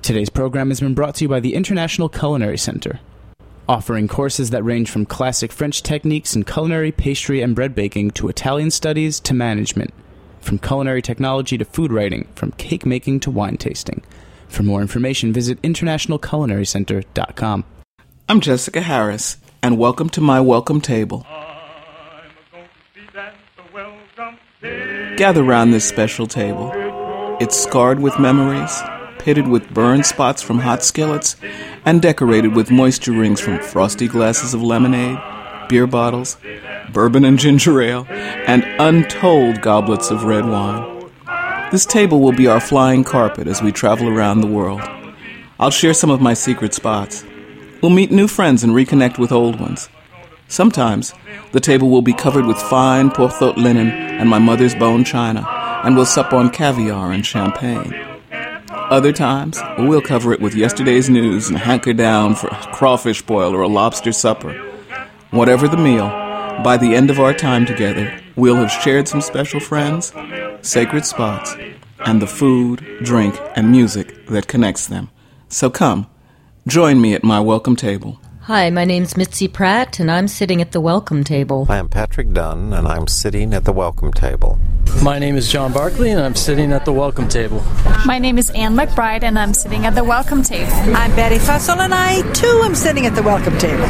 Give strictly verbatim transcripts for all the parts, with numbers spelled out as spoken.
Today's program has been brought to you by the International Culinary Center, offering courses that range from classic French techniques in culinary, pastry, and bread baking to Italian studies to management, from culinary technology to food writing, from cake making to wine tasting. For more information, visit international culinary center dot com. I'm Jessica Harris, and welcome to my welcome table. Gather round this special table. It's scarred with memories, pitted with burn spots from hot skillets, and decorated with moisture rings from frosty glasses of lemonade, beer bottles, bourbon and ginger ale, and untold goblets of red wine. This table will be our flying carpet as we travel around the world. I'll share some of my secret spots. We'll meet new friends and reconnect with old ones. Sometimes, the table will be covered with fine Porthot linen and my mother's bone china, and we'll sup on caviar and champagne. Other times, we'll cover it with yesterday's news and hanker down for a crawfish boil or a lobster supper. Whatever the meal, by the end of our time together, we'll have shared some special friends, sacred spots, and the food, drink, and music that connects them. So come, join me at my welcome table. Hi, my name's Mitzi Pratt, and I'm sitting at the welcome table. I am Patrick Dunn, and I'm sitting at the welcome table. My name is John Barkley, and I'm sitting at the welcome table. My name is Anne McBride, and I'm sitting at the welcome table. I'm Betty Fussell, and I, too, am sitting at the welcome table.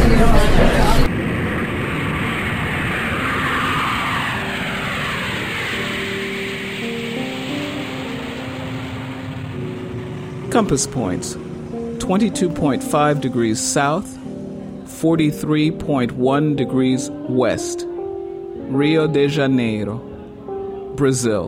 Compass points: twenty-two point five degrees south, forty-three point one degrees west. Rio de Janeiro, Brazil.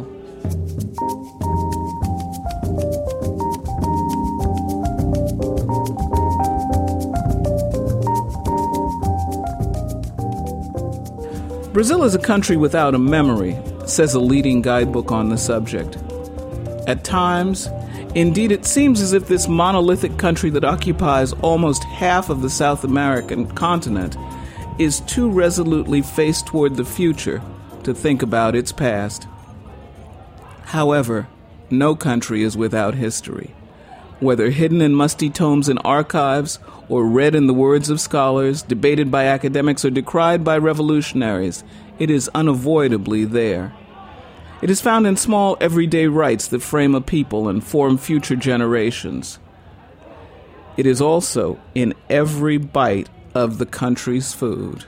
Brazil is a country without a memory, says a leading guidebook on the subject. At times, indeed, it seems as if this monolithic country that occupies almost half of the South American continent is too resolutely faced toward the future to think about its past. However, no country is without history. Whether hidden in musty tomes and archives, or read in the words of scholars, debated by academics, or decried by revolutionaries, it is unavoidably there. It is found in small everyday rites that frame a people and form future generations. It is also in every bite of the country's food.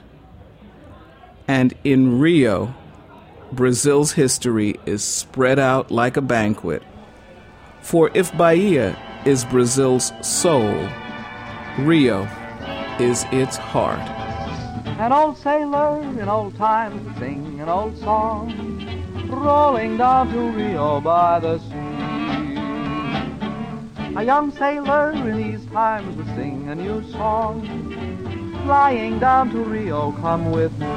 And in Rio, Brazil's history is spread out like a banquet. For if Bahia is Brazil's soul, Rio is its heart. An old sailor in old times would sing an old song, rolling down to Rio by the sea. A young sailor in these times would sing a new song, flying down to Rio, come with me.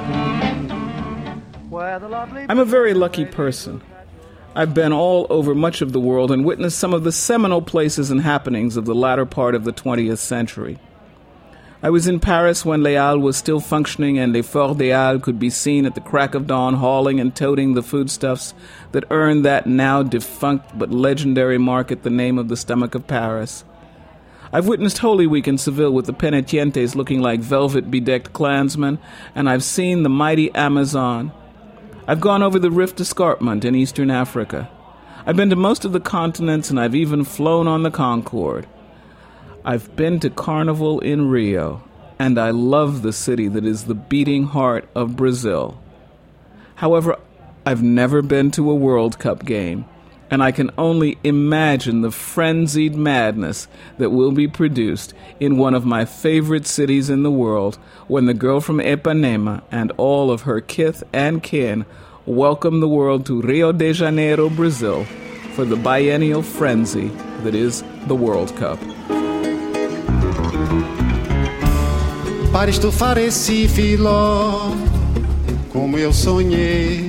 Where the lovely I'm a very lucky person. I've been all over much of the world and witnessed some of the seminal places and happenings of the latter part of the twentieth century. I was in Paris when Les Halles was still functioning and Les Forts des Halles could be seen at the crack of dawn hauling and toting the foodstuffs that earned that now defunct but legendary market the name of the stomach of Paris. I've witnessed Holy Week in Seville with the penitentes looking like velvet-bedecked clansmen, and I've seen the mighty Amazon. I've gone over the Rift Escarpment in eastern Africa. I've been to most of the continents, and I've even flown on the Concorde. I've been to Carnival in Rio, and I love the city that is the beating heart of Brazil. However, I've never been to a World Cup game, and I can only imagine the frenzied madness that will be produced in one of my favorite cities in the world when the girl from Ipanema and all of her kith and kin welcome the world to Rio de Janeiro, Brazil, for the biennial frenzy that is the World Cup. Para estufar esse filó, como eu sonhei,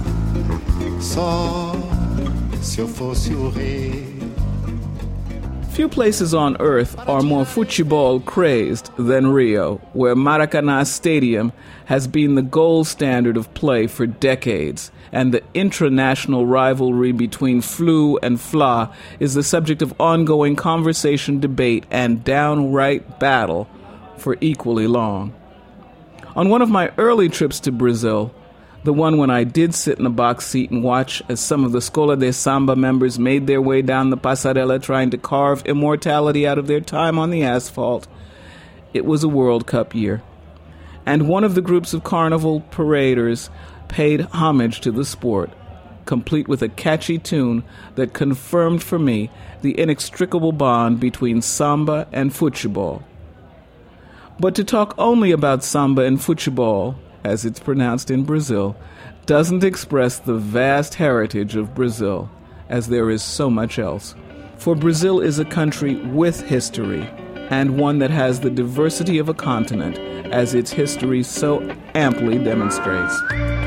só se eu fosse o rei. Few places on earth are more football crazed than Rio, where Maracanã Stadium has been the gold standard of play for decades, and the intranational rivalry between Flu and Fla is the subject of ongoing conversation, debate, and downright battle for equally long. On one of my early trips to Brazil, the one when I did sit in the box seat and watch as some of the Escola de Samba members made their way down the Passarela trying to carve immortality out of their time on the asphalt, it was a World Cup year. And one of the groups of carnival paraders paid homage to the sport, complete with a catchy tune that confirmed for me the inextricable bond between samba and futebol. But to talk only about samba and futebol, as it's pronounced in Brazil, doesn't express the vast heritage of Brazil, as there is so much else. For Brazil is a country with history, and one that has the diversity of a continent, as its history so amply demonstrates.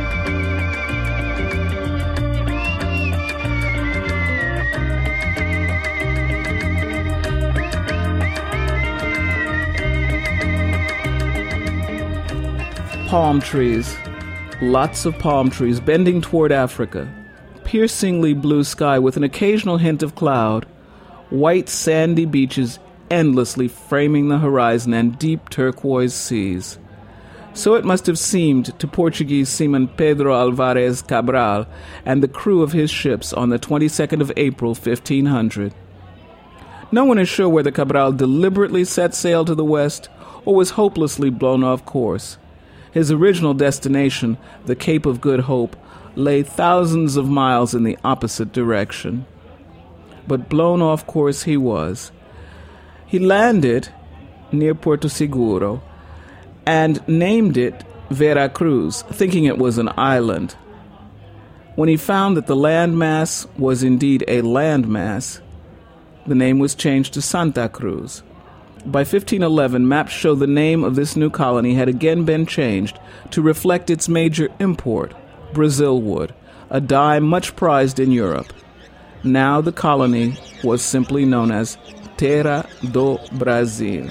Palm trees, lots of palm trees bending toward Africa, piercingly blue sky with an occasional hint of cloud, white sandy beaches endlessly framing the horizon, and deep turquoise seas. So it must have seemed to Portuguese seaman Pedro Alvares Cabral and the crew of his ships on the twenty-second of April, fifteen hundred. No one is sure whether Cabral deliberately set sail to the west or was hopelessly blown off course. His original destination, the Cape of Good Hope, lay thousands of miles in the opposite direction. But blown off course he was. He landed near Porto Seguro and named it Vera Cruz, thinking it was an island. When he found that the landmass was indeed a landmass, the name was changed to Santa Cruz. By fifteen eleven, maps show the name of this new colony had again been changed to reflect its major import, Brazil wood, a dye much prized in Europe. Now the colony was simply known as Terra do Brasil.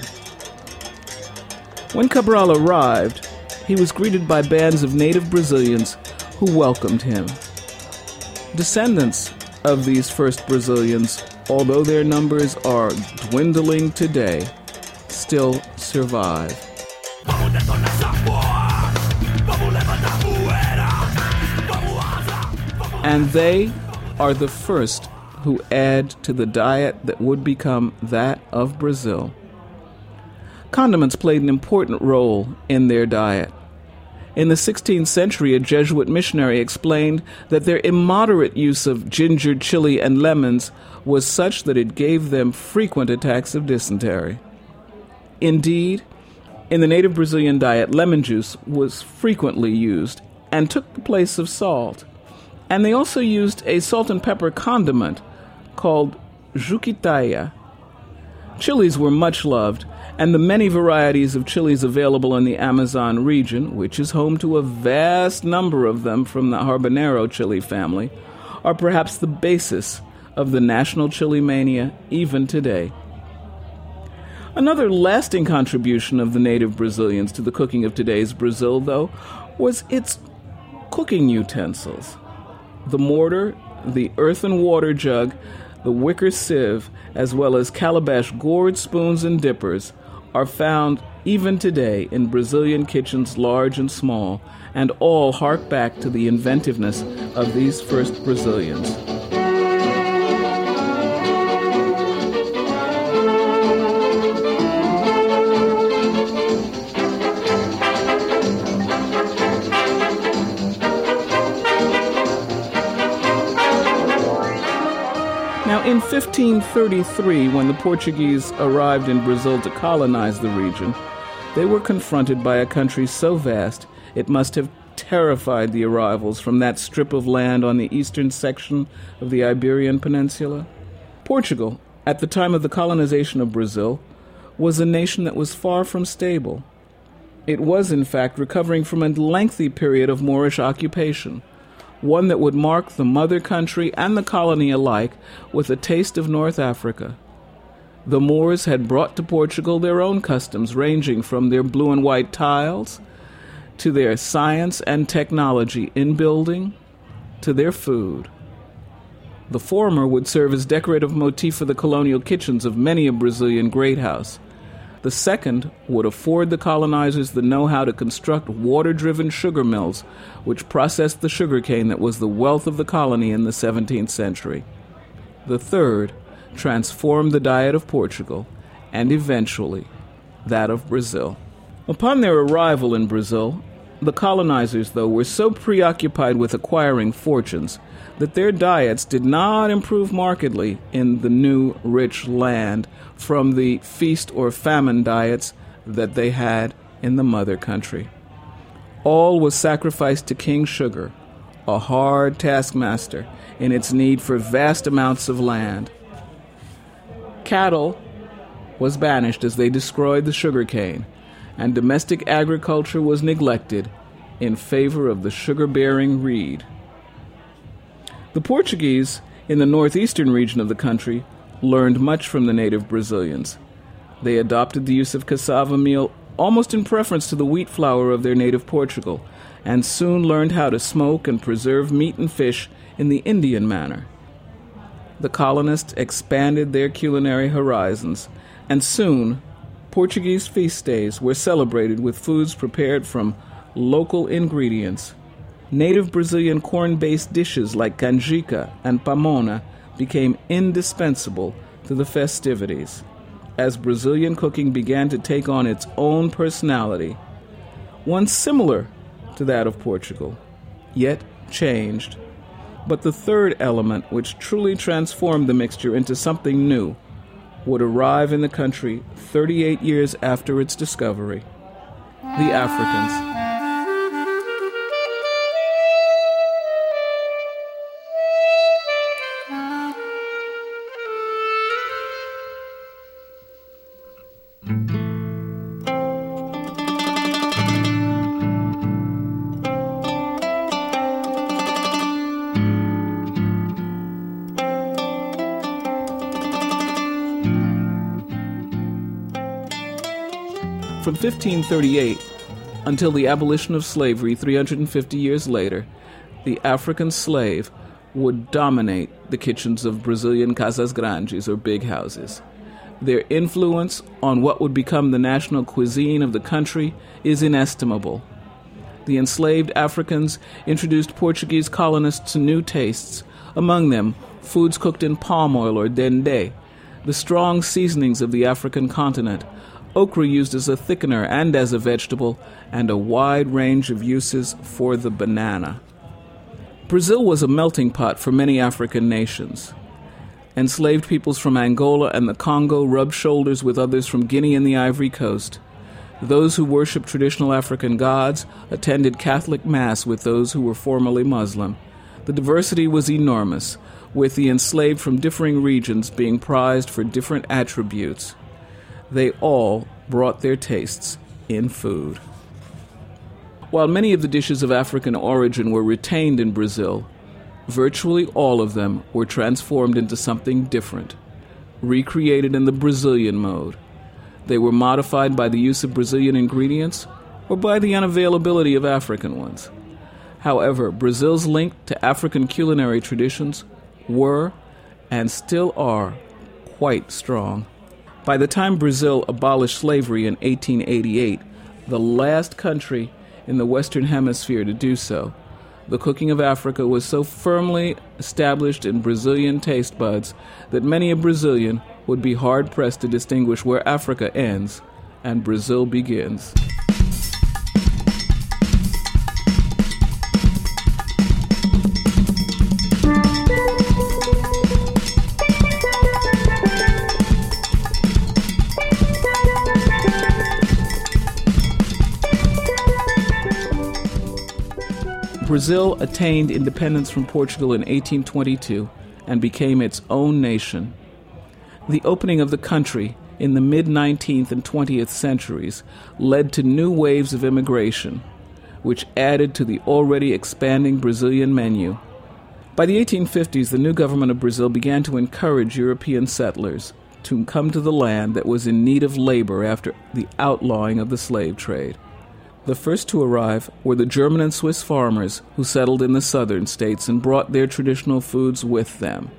When Cabral arrived, he was greeted by bands of native Brazilians who welcomed him. Descendants of these first Brazilians, although their numbers are dwindling today, still survive. And they are the first who add to the diet that would become that of Brazil. Condiments played an important role in their diet. In the sixteenth century, a Jesuit missionary explained that their immoderate use of ginger, chili, and lemons was such that it gave them frequent attacks of dysentery. Indeed, in the native Brazilian diet, lemon juice was frequently used and took the place of salt. And they also used a salt and pepper condiment called juquitaia. Chilies were much loved, and the many varieties of chilies available in the Amazon region, which is home to a vast number of them from the habanero chili family, are perhaps the basis of the national chili mania even today. Another lasting contribution of the native Brazilians to the cooking of today's Brazil, though, was its cooking utensils. The mortar, the earthen water jug, the wicker sieve, as well as calabash gourd, spoons, and dippers are found even today in Brazilian kitchens large and small, and all hark back to the inventiveness of these first Brazilians. Now, in fifteen thirty-three, when the Portuguese arrived in Brazil to colonize the region, they were confronted by a country so vast it must have terrified the arrivals from that strip of land on the eastern section of the Iberian Peninsula. Portugal, at the time of the colonization of Brazil, was a nation that was far from stable. It was, in fact, recovering from a lengthy period of Moorish occupation, one that would mark the mother country and the colony alike with a taste of North Africa. The Moors had brought to Portugal their own customs, ranging from their blue and white tiles to their science and technology in building to their food. The former would serve as decorative motif for the colonial kitchens of many a Brazilian great house. The second would afford the colonizers the know-how to construct water-driven sugar mills, which processed the sugarcane that was the wealth of the colony in the seventeenth century. The third transformed the diet of Portugal, and eventually that of Brazil. Upon their arrival in Brazil, the colonizers, though, were so preoccupied with acquiring fortunes that their diets did not improve markedly in the new rich land from the feast or famine diets that they had in the mother country. All was sacrificed to King Sugar, a hard taskmaster in its need for vast amounts of land. Cattle was banished as they destroyed the sugarcane, and domestic agriculture was neglected in favor of the sugar-bearing reed. The Portuguese in the northeastern region of the country learned much from the native Brazilians. They adopted the use of cassava meal almost in preference to the wheat flour of their native Portugal, and soon learned how to smoke and preserve meat and fish in the Indian manner. The colonists expanded their culinary horizons, and soon Portuguese feast days were celebrated with foods prepared from local ingredients. Native Brazilian corn-based dishes like canjica and pamonha became indispensable to the festivities, as Brazilian cooking began to take on its own personality, one similar to that of Portugal, yet changed. But the third element, which truly transformed the mixture into something new, would arrive in the country thirty-eight years after its discovery: the Africans. From fifteen thirty-eight until the abolition of slavery three hundred fifty years later, the African slave would dominate the kitchens of Brazilian casas grandes, or big houses. Their influence on what would become the national cuisine of the country is inestimable. The enslaved Africans introduced Portuguese colonists to new tastes, among them foods cooked in palm oil or dendê, the strong seasonings of the African continent, okra used as a thickener and as a vegetable, and a wide range of uses for the banana. Brazil was a melting pot for many African nations. Enslaved peoples from Angola and the Congo rubbed shoulders with others from Guinea and the Ivory Coast. Those who worshiped traditional African gods attended Catholic Mass with those who were formerly Muslim. The diversity was enormous, with the enslaved from differing regions being prized for different attributes. They all brought their tastes in food. While many of the dishes of African origin were retained in Brazil, virtually all of them were transformed into something different, recreated in the Brazilian mode. They were modified by the use of Brazilian ingredients or by the unavailability of African ones. However, Brazil's link to African culinary traditions were, and still are, quite strong. By the time Brazil abolished slavery in eighteen eighty-eight, the last country in the Western Hemisphere to do so, the cooking of Africa was so firmly established in Brazilian taste buds that many a Brazilian would be hard-pressed to distinguish where Africa ends and Brazil begins. Brazil attained independence from Portugal in eighteen twenty-two and became its own nation. The opening of the country in the mid-nineteenth and twentieth centuries led to new waves of immigration, which added to the already expanding Brazilian menu. By the eighteen fifties, the new government of Brazil began to encourage European settlers to come to the land that was in need of labor after the outlawing of the slave trade. The first to arrive were the German and Swiss farmers who settled in the southern states and brought their traditional foods with them.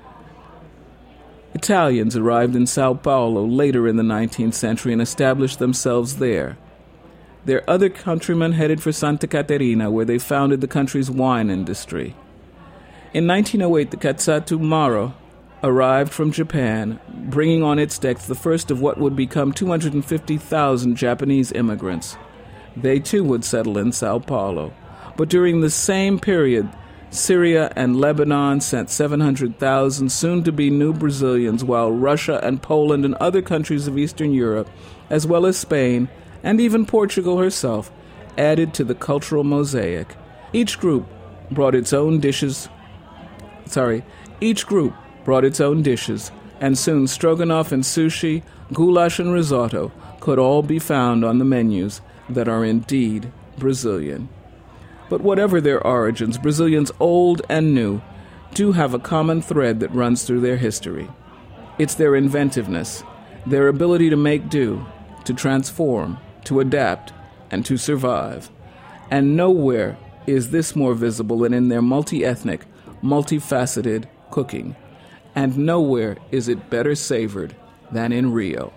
Italians arrived in Sao Paulo later in the nineteenth century and established themselves there. Their other countrymen headed for Santa Caterina, where they founded the country's wine industry. In nineteen oh eight, the Katsatu Maro arrived from Japan, bringing on its decks the first of what would become two hundred fifty thousand Japanese immigrants. They too would settle in Sao Paulo. But during the same period, Syria and Lebanon sent seven hundred thousand soon-to-be new Brazilians, while Russia and Poland and other countries of Eastern Europe, as well as Spain, and even Portugal herself, added to the cultural mosaic. Each group brought its own dishes, sorry, each group brought its own dishes, and soon stroganoff and sushi, goulash and risotto could all be found on the menus that are indeed Brazilian. But whatever their origins, Brazilians old and new do have a common thread that runs through their history. It's their inventiveness, their ability to make do, to transform, to adapt, and to survive. And nowhere is this more visible than in their multi-ethnic, multifaceted cooking. And nowhere is it better savored than in Rio.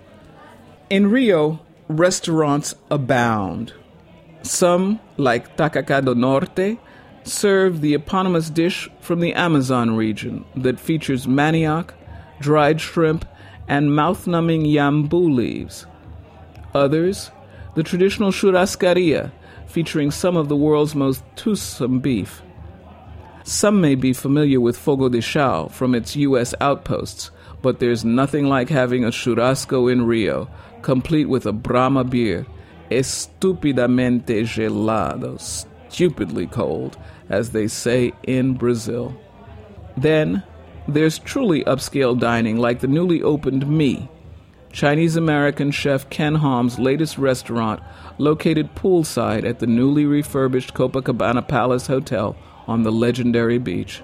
In Rio, restaurants abound. Some, like Tacacá do Norte, serve the eponymous dish from the Amazon region that features manioc, dried shrimp, and mouth-numbing yambu leaves. Others, the traditional churrascaria, featuring some of the world's most toothsome beef. Some may be familiar with Fogo de Chão from its U S outposts, but there's nothing like having a churrasco in Rio, complete with a Brahma beer, estupidamente gelado, stupidly cold, as they say in Brazil. Then, there's truly upscale dining like the newly opened Mi, Chinese-American chef Ken Hom's latest restaurant located poolside at the newly refurbished Copacabana Palace Hotel on the legendary beach.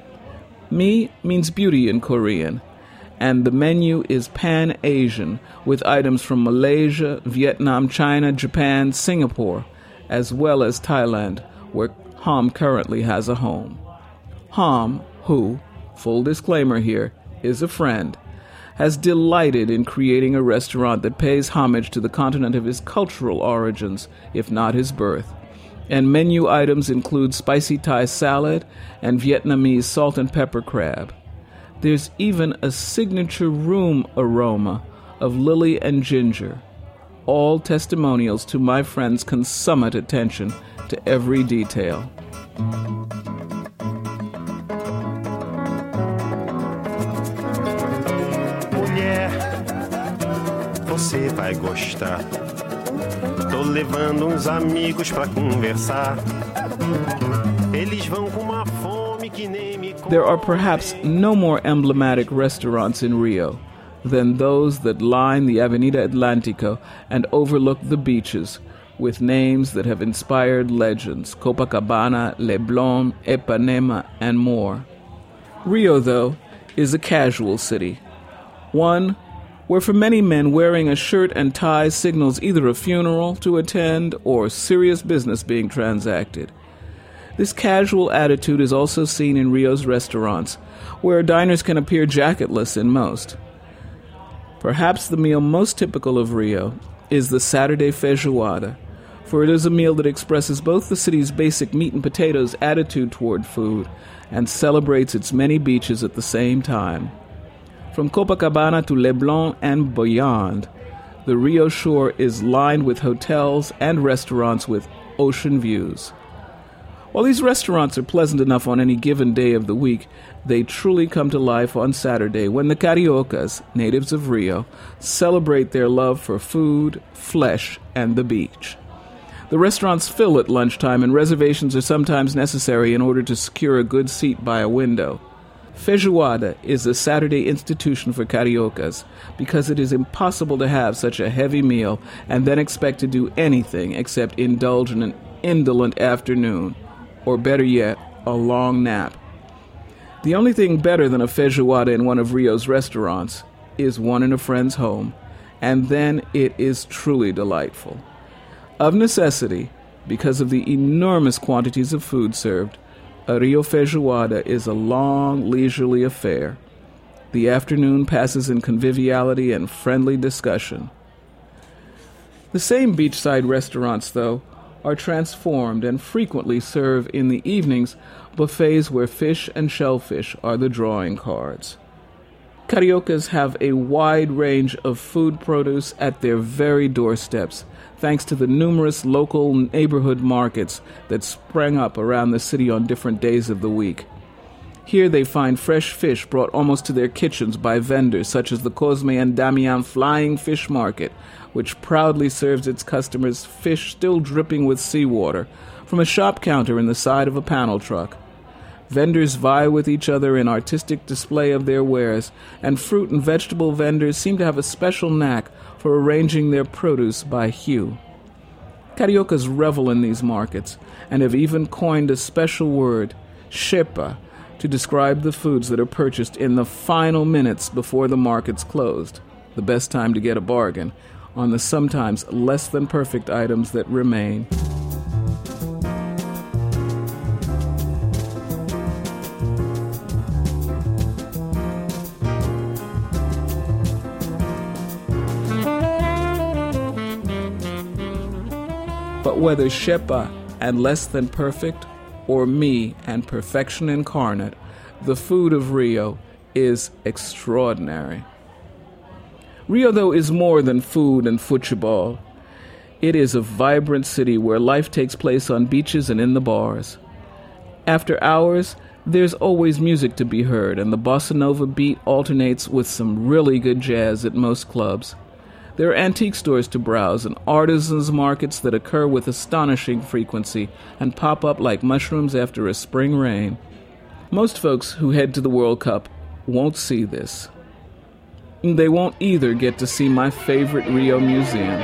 Mi means beauty in Korean, and the menu is pan-Asian, with items from Malaysia, Vietnam, China, Japan, Singapore, as well as Thailand, where Hom currently has a home. Hom, who, full disclaimer here, is a friend, has delighted in creating a restaurant that pays homage to the continent of his cultural origins, if not his birth. And menu items include spicy Thai salad and Vietnamese salt and pepper crab. There's even a signature room aroma of lily and ginger, all testimonials to my friend's consummate attention to every detail. Mulher, você vai gostar. Tô levando uns amigos pra conversar. Eles vão com uma fome que nem me. There are perhaps no more emblematic restaurants in Rio than those that line the Avenida Atlântico and overlook the beaches, with names that have inspired legends: Copacabana, Leblon, Ipanema, and more. Rio, though, is a casual city, one where for many men wearing a shirt and tie signals either a funeral to attend or serious business being transacted. This casual attitude is also seen in Rio's restaurants, where diners can appear jacketless in most. Perhaps the meal most typical of Rio is the Saturday feijoada, for it is a meal that expresses both the city's basic meat and potatoes attitude toward food and celebrates its many beaches at the same time. From Copacabana to Leblon and beyond, the Rio shore is lined with hotels and restaurants with ocean views. While these restaurants are pleasant enough on any given day of the week, they truly come to life on Saturday when the Cariocas, natives of Rio, celebrate their love for food, flesh, and the beach. The restaurants fill at lunchtime, and reservations are sometimes necessary in order to secure a good seat by a window. Feijoada is a Saturday institution for Cariocas because it is impossible to have such a heavy meal and then expect to do anything except indulge in an indolent afternoon, or better yet, a long nap. The only thing better than a feijoada in one of Rio's restaurants is one in a friend's home, and then it is truly delightful. Of necessity, because of the enormous quantities of food served, a Rio Feijoada is a long, leisurely affair. The afternoon passes in conviviality and friendly discussion. The same beachside restaurants, though, are transformed and frequently serve in the evenings buffets where fish and shellfish are the drawing cards. Cariocas have a wide range of food produce at their very doorsteps, thanks to the numerous local neighborhood markets that sprang up around the city on different days of the week. Here they find fresh fish brought almost to their kitchens by vendors such as the Cosme and Damian Flying Fish Market, which proudly serves its customers fish still dripping with seawater from a shop counter in the side of a panel truck. Vendors vie with each other in artistic display of their wares, and fruit and vegetable vendors seem to have a special knack for arranging their produce by hue. Cariocas revel in these markets and have even coined a special word, xepa, to describe the foods that are purchased in the final minutes before the market's closed, the best time to get a bargain on the sometimes less than perfect items that remain. But whether xepa and less than perfect, or me and perfection incarnate, the food of Rio is extraordinary. Rio, though, is more than food and futebol. It is a vibrant city where life takes place on beaches and in the bars. After hours, there's always music to be heard, and the bossa nova beat alternates with some really good jazz at most clubs. There are antique stores to browse and artisans' markets that occur with astonishing frequency and pop up like mushrooms after a spring rain. Most folks who head to the World Cup won't see this. They won't either get to see my favorite Rio museum.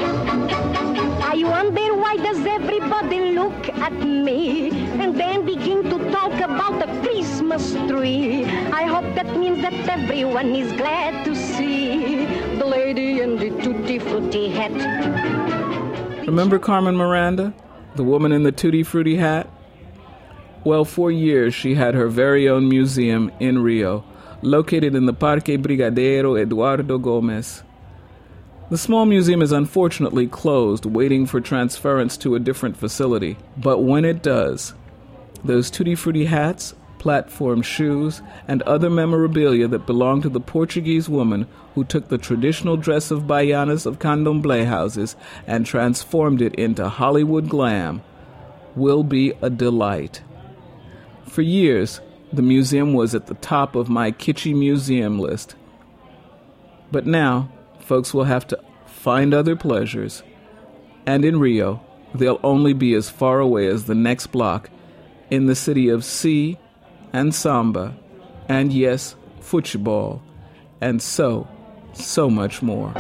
I wonder why does everybody look at me and then begin to talk about the Christmas tree. I hope that means that everyone is glad to see the lady in the tutti frutti hat. Remember Carmen Miranda, the woman in the tutti frutti hat? Well, for years she had her very own museum in Rio, located in the Parque Brigadeiro Eduardo Gomes. The small museum is unfortunately closed, waiting for transference to a different facility. But when it does, those tutti frutti hats, platform shoes, and other memorabilia that belong to the Portuguese woman who took the traditional dress of baianas of candomblé houses and transformed it into Hollywood glam will be a delight. For years, the museum was at the top of my kitschy museum list. But now, folks will have to find other pleasures. And in Rio, they'll only be as far away as the next block in the city of sea and samba, and yes, futebol, and so, so much more.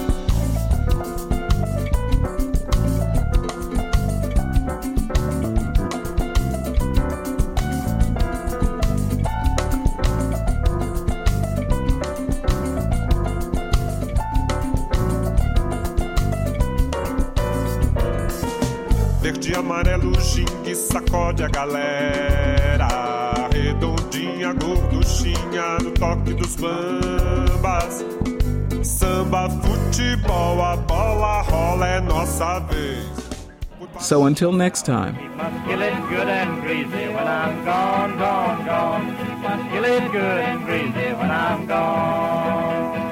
Verde, amarelo, gingue, sacode a galera. Redondinha, gorduchinha, no toque dos bambas. Samba, futebol, a bola rola, é nossa vez. So until next time. Must kill it good and greasy when I'm gone, gone, gone. Must kill it good and greasy when I'm gone.